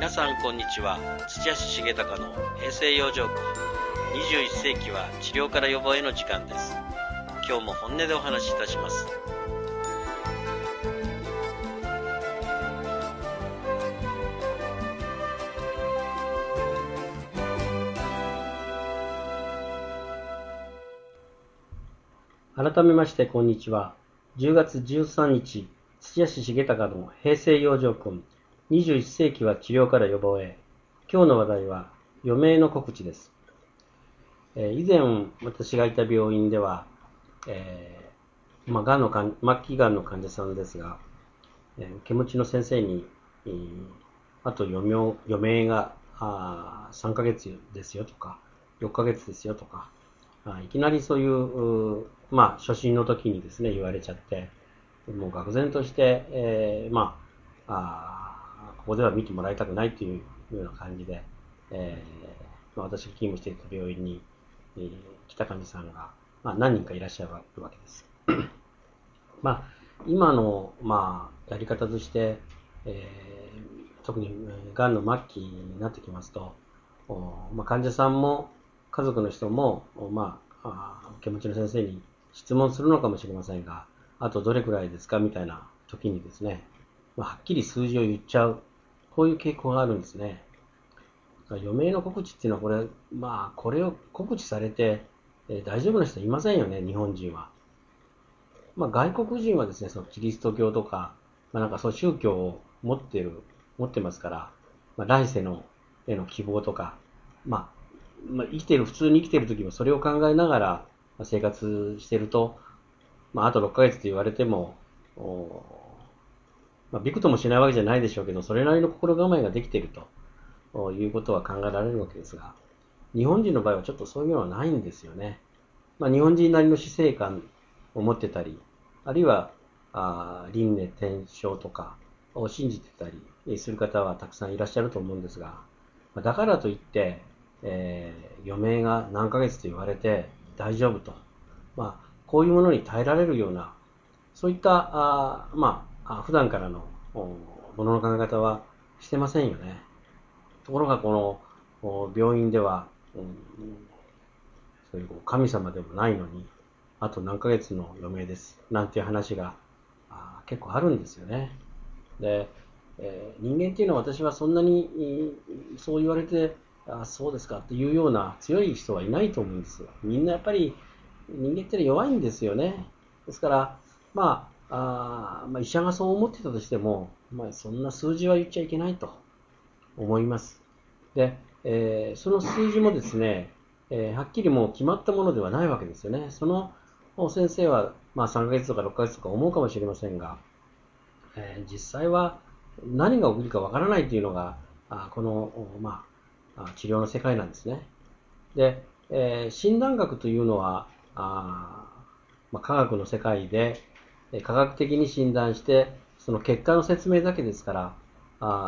皆さんこんにちは。土屋重隆の平成養生訓21世紀は治療から予防への時間です。今日も本音でお話しいたします。 改めましてこんにちは。10月13日、土屋重隆の平成養生訓21世紀は治療から予防へ。今日の話題は余命の告知です。以前私がいた病院では、末期がんの患者さんですが、受け持ちの先生に、あと余命が3ヶ月ですよとか6ヶ月ですよとか、いきなりそういう初診の時にですね言われちゃって、もう愕然として、ここでは見てもらいたくないというような感じで、私が勤務していた病院に、来た患者さんが、何人かいらっしゃるわけです。今の、やり方として、特にがんの末期になってきますと、患者さんも家族の人も、受け持ちの先生に質問するのかもしれませんが、あとどれくらいですかみたいな時にですね、はっきり数字を言っちゃう、こういう傾向があるんですね。余命の告知っていうのはこれを告知されて、大丈夫な人いませんよね、日本人は。外国人はですね、そのキリスト教とか、そう宗教を持ってますから、来世のへの希望とか、普通に生きてる時もそれを考えながら生活してると、あと6ヶ月と言われても、びくともしないわけじゃないでしょうけど、それなりの心構えができているということは考えられるわけですが、日本人の場合はちょっとそういうのはないんですよね。日本人なりの死生観を持ってたり、あるいは輪廻転生とかを信じてたりする方はたくさんいらっしゃると思うんですが、だからといって、余命が何ヶ月と言われて大丈夫と、こういうものに耐えられるような、そういった普段からのものの考え方はしてませんよね。ところがこの病院では、そういう神様でもないのに、あと何ヶ月の余命ですなんていう話が結構あるんですよね。で、人間っていうのは私はそんなにそう言われてそうですかっていうような強い人はいないと思うんですよ。みんなやっぱり人間って弱いんですよね。ですから医者がそう思ってたとしても、そんな数字は言っちゃいけないと思います。で、その数字もですね、はっきりもう決まったものではないわけですよね。その先生は、3ヶ月とか6ヶ月とか思うかもしれませんが、実際は何が起きるかわからないというのがこの、治療の世界なんですね。で、診断学というのは科学の世界で科学的に診断してその結果の説明だけですから、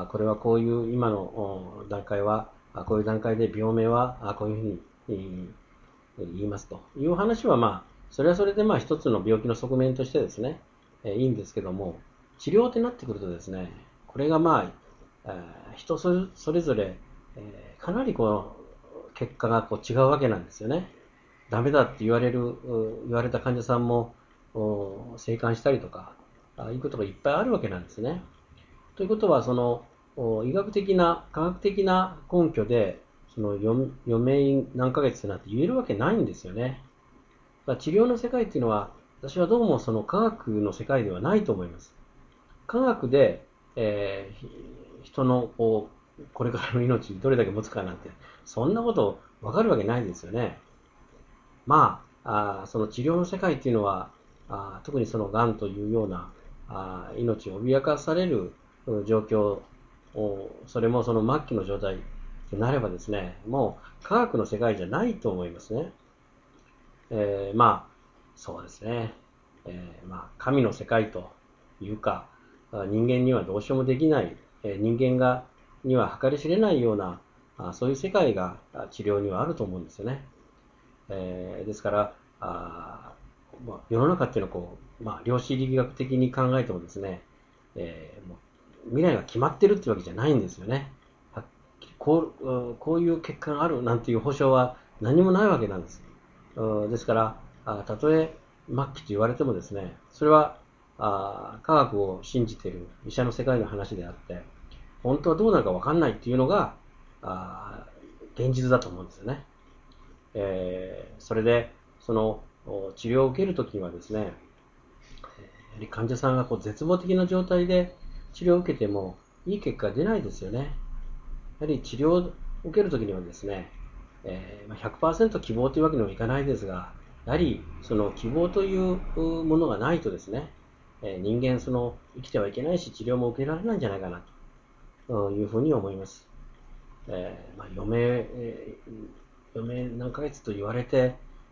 これはこういう今の段階はこういう段階で病名はこういうふうに言いますという話はそれはそれで一つの病気の側面としてですね、いいんですけども、治療ってなってくるとですね、これが人それぞれかなり結果が違うわけなんですよね。ダメだって言われた患者さんも生還したりとかいうことがいっぱいあるわけなんですね。ということはその医学的な科学的な根拠でその余命何ヶ月なんて言えるわけないんですよね。治療の世界っていうのは私はどうもその科学の世界ではないと思います。科学で、人のこれからの命どれだけ持つかなんてそんなこと分かるわけないですよね。その治療の世界っていうのは特にそのがんというような命を脅かされる状況それもその末期の状態となればですね、もう科学の世界じゃないと思いますね。そうですね、神の世界というか人間にはどうしようもできない、人間には計り知れないようなそういう世界が治療にはあると思うんですよね。ですから世の中っていうのは量子力学的に考えてもですね、もう未来が決まってるってわけじゃないんですよね。 こういう結果があるなんていう保証は何もないわけなんです。ですから、たとえ末期と言われてもですね、それは科学を信じている医者の世界の話であって、本当はどうなるか分かんないっていうのが現実だと思うんですよね。それでその治療を受けるときにはですね、患者さんが絶望的な状態で治療を受けてもいい結果が出ないですよね。やはり治療を受けるときにはですね、100% 希望というわけにもいかないですが、やはりその希望というものがないとですね、人間生きてはいけないし治療も受けられないんじゃないかなというふうに思います。余命何ヶ月と言われて、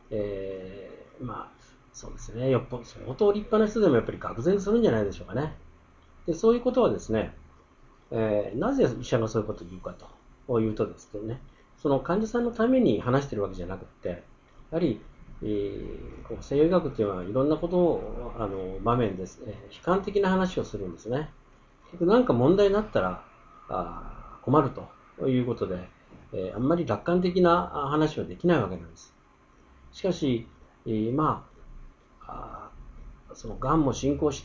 そうですね、相当立派な人でもやっぱり愕然するんじゃないでしょうかね。でそういうことはですね、なぜ医者がそういうことを言うかというとですね、その患者さんのために話しているわけじゃなくて、やはり、西洋医学というのはいろんなことを場面です、悲観的な話をするんですね。何か問題になったら困るということで、あんまり楽観的な話はできないわけなんです。しかし、そのがんも進行して、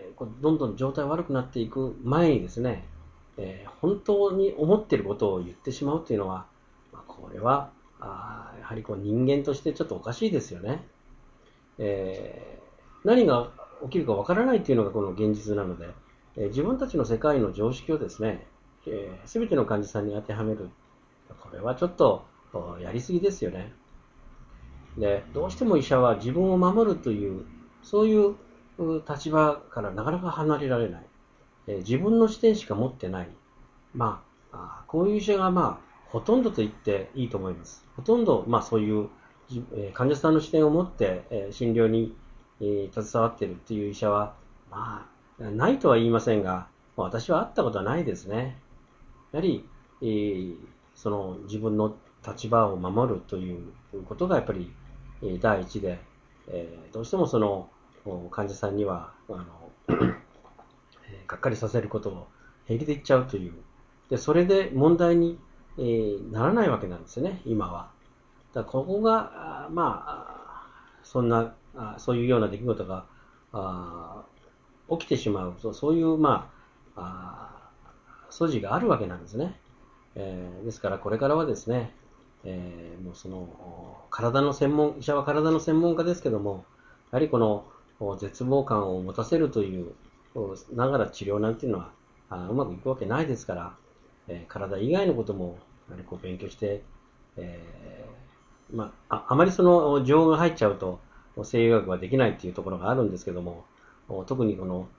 どんどん状態悪くなっていく前にですね、本当に思っていることを言ってしまうというのは、これはやはり人間としてちょっとおかしいですよね。何が起きるかわからないというのがこの現実なので、自分たちの世界の常識をですね、全ての患者さんに当てはめる、これはちょっとやりすぎですよね。で、どうしても医者は自分を守るというそういう立場からなかなか離れられない、自分の視点しか持ってない、こういう医者がほとんどと言っていいと思います。ほとんどそういう患者さんの視点を持って診療に携わっているという医者はないとは言いませんが、私は会ったことはないですね。やはりその自分の立場を守るということがやっぱり第一で、どうしてもその患者さんにはがっかりさせることを平気で言っちゃうという。で、それで問題に、ならないわけなんですよね、今は。だからここが、そういうような出来事が起きてしまう、そういう、素地があるわけなんですね。ですからこれからはですね、もうその医者は体の専門家ですけども、やはりこの絶望感を持たせるというながら治療なんていうのはうまくいくわけないですから、体以外のこともやはり勉強して、あまりその情報が入っちゃうと西洋医学はできないっていうところがあるんですけども、特にこの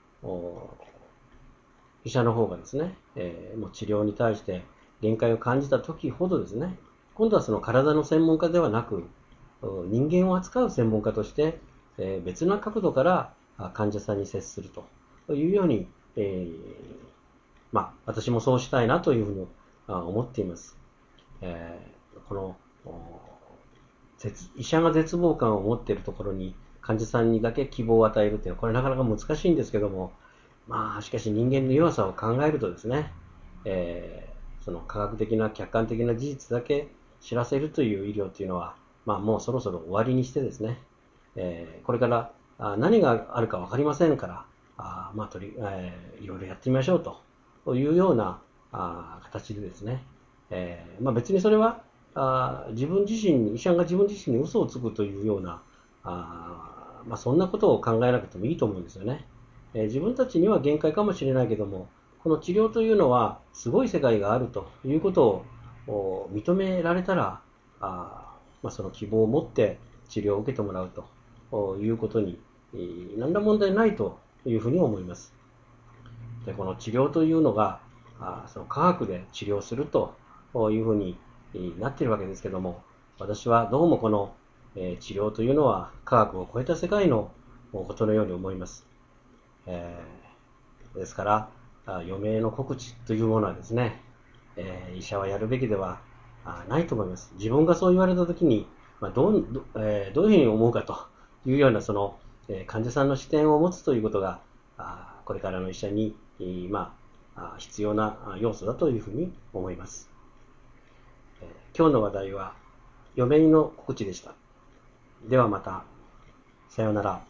医者の方がですね、もう治療に対して限界を感じた時ほどですね、今度はその体の専門家ではなく人間を扱う専門家として別な角度から患者さんに接するというように、私もそうしたいなというふうに思っています。この医者が絶望感を持っているところに患者さんにだけ希望を与えるというのはこれなかなか難しいんですけども、しかし人間の弱さを考えるとですね、その科学的な客観的な事実だけ知らせるという医療というのは、もうそろそろ終わりにしてですね、これから何があるか分かりませんから、いろいろやってみましょうというような形でですね、別にそれは医者が自分自身に嘘をつくというようなそんなことを考えなくてもいいと思うんですよね。自分たちには限界かもしれないけども、この治療というのはすごい世界があるということを認められたら、その希望を持って治療を受けてもらうということに何ら問題ないというふうに思います。で、この治療というのがその科学で治療するというふうになっているわけですけども、私はどうもこの治療というのは科学を超えた世界のことのように思います。ですから余命の告知というものはですね、医者はやるべきではないと思います。自分がそう言われたときに、どういうふうに思うかというようなその患者さんの視点を持つということがこれからの医者に必要な要素だというふうに思います。 今日の話題は嫁入りの告知でした。ではまた。さようなら。